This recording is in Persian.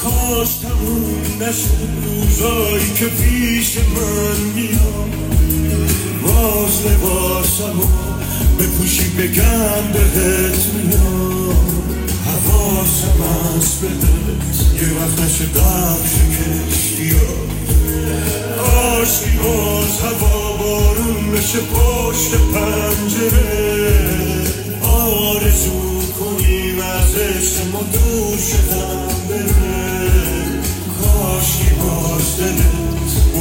کاش تموم نشد روزایی که پیش من میاد، باز لباسمو بپوشی بگم بهت میاد. حواسم هست بهت یه وقت نشه بخش کشتیا، کاشکی باز هوا بارون بشه پشت پنجره، آرزو کنیم از عشق ما دور شدم بره. کاشکی باز دلت